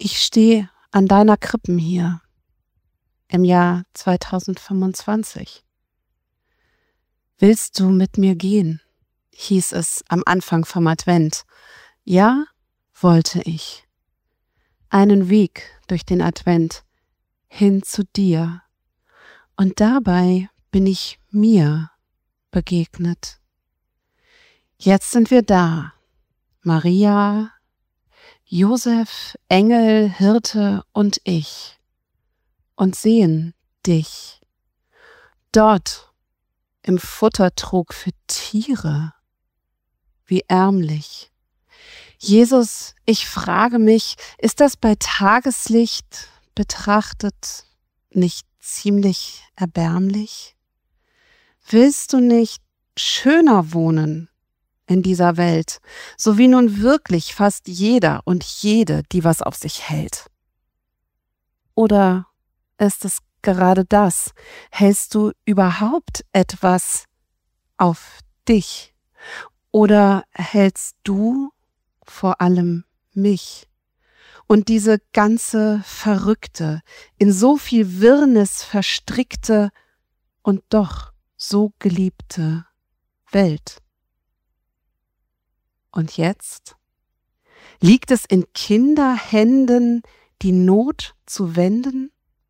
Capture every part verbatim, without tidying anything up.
Ich stehe an deiner Krippen hier im Jahr zweitausendfünfundzwanzig. Willst du mit mir gehen? Hieß es am Anfang vom Advent. Ja, wollte ich. Einen Weg durch den Advent hin zu dir. Und dabei bin ich mir begegnet. Jetzt sind wir da. Maria, Josef, Engel, Hirte und ich. Und sehen dich. Dort im Futtertrog für Tiere. Wie ärmlich. Jesus, ich frage mich, ist das bei Tageslicht betrachtet nicht ziemlich erbärmlich? Willst du nicht schöner wohnen in dieser Welt, so wie nun wirklich fast jeder und jede, die was auf sich hält? Oder ist es gerade das? Hältst du überhaupt etwas auf dich? Oder hältst du vor allem mich? Und diese ganze verrückte, in so viel Wirrnis verstrickte und doch so geliebte Welt. Und jetzt? Liegt es in Kinderhänden, die Not zu wenden?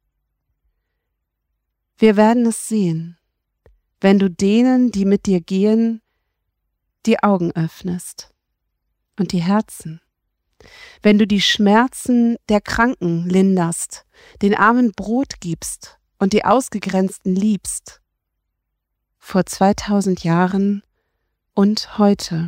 Wir werden es sehen, wenn du denen, die mit dir gehen, die Augen öffnest und die Herzen. Wenn du die Schmerzen der Kranken linderst, den Armen Brot gibst und die Ausgegrenzten liebst. Vor zweitausend Jahren und heute.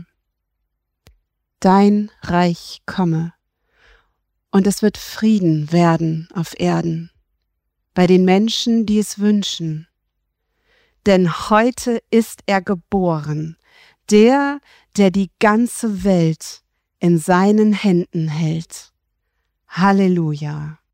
Dein Reich komme und es wird Frieden werden auf Erden, bei den Menschen, die es wünschen. Denn heute ist er geboren, der, der die ganze Welt in seinen Händen hält. Halleluja.